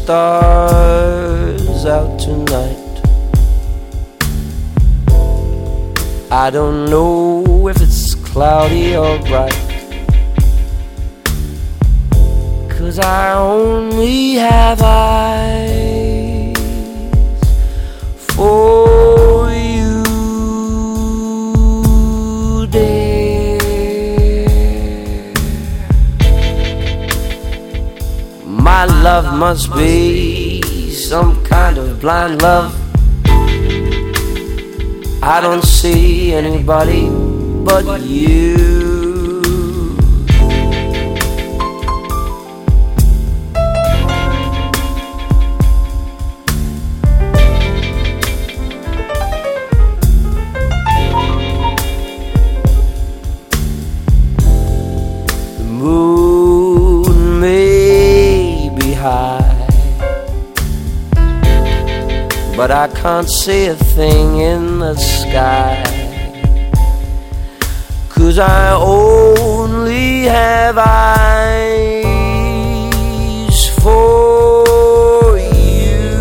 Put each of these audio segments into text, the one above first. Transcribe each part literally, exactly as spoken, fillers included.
stars out tonight. I don't know if it's cloudy or bright, 'cause I only have eyes for you, dear. My love must be some kind of blind love. I don't see anybody but you. The moon may be high, but I can't see a thing in the sky, 'cause I only have eyes for you.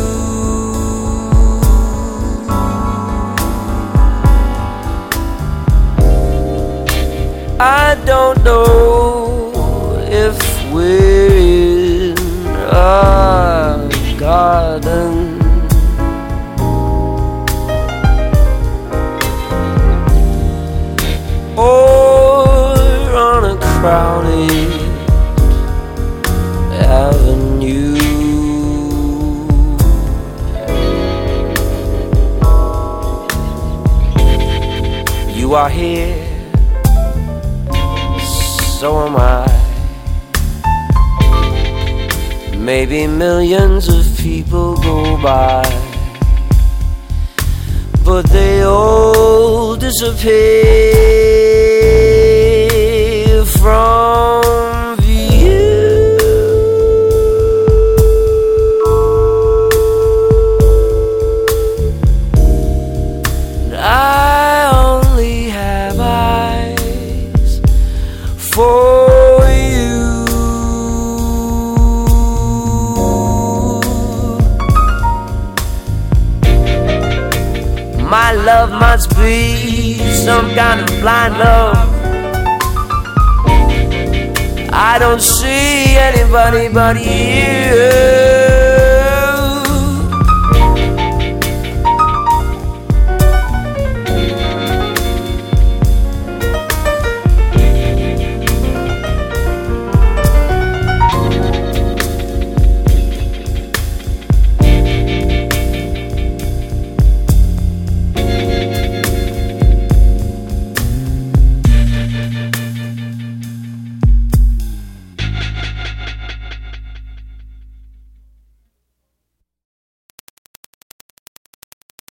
I don't know if we're in a garden or on a crowded avenue. You are here, so am I. Maybe millions of people go by, but they all disappear from view. And I only have eyes for you. My love must be some kind of blind love. I don't see anybody but you.